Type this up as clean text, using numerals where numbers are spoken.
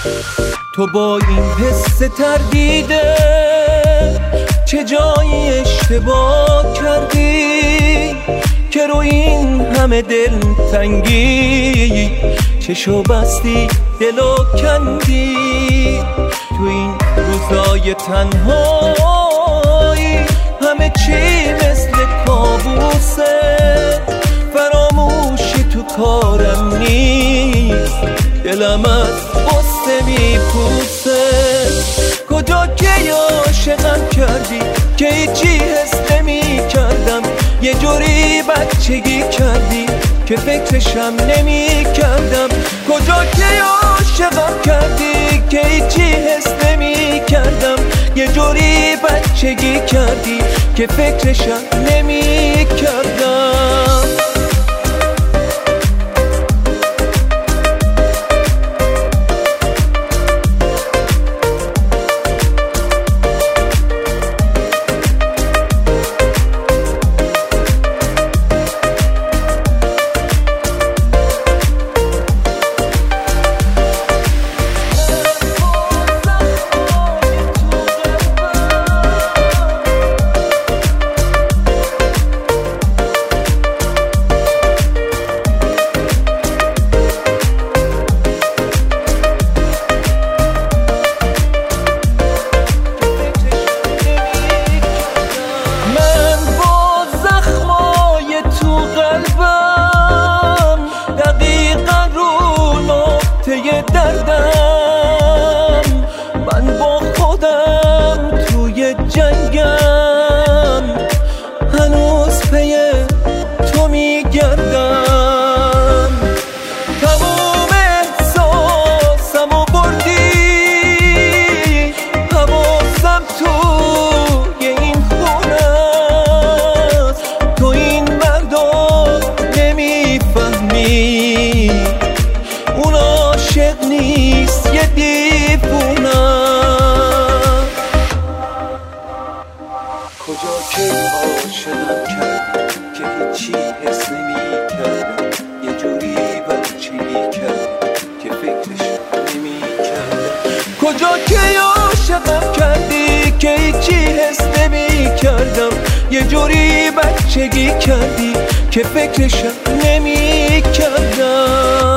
تو با این حس تردیده چه جایی اشتباه کردی که رو این همه دلتنگی چشو بستی دلو کندی؟ تو این روزای تنهایی همه چی مثل کابوسه، فراموشی تو کارم نیست، دلم از غصه میپوسه. کجا که عاشقم کردی که هیچی حس نمی کردم، یه جوری بچگی کردی که فکرشم نمی کردم. کجا که عاشقم کردی که هیچی حس نمی کردم، یه جوری بچگی کردی که فکرشم نمی کردم. من با خودم توی جنگم، هنوز پی تو میگردم. تموم احساسمو بردی، حواسم توی این خونه است. تو این مردم نمیفهمی، اون عاشق نیست یه دیوونه. کجا که عاشقم کردم که هیچی حس نمی کردم، یه جوری بچگی کردم که فکرش نمی کردم. کجا که عاشقم کردی که هیچی حس نمی کردم، یه جوری بچگی کردی که فکرش نمی کردم.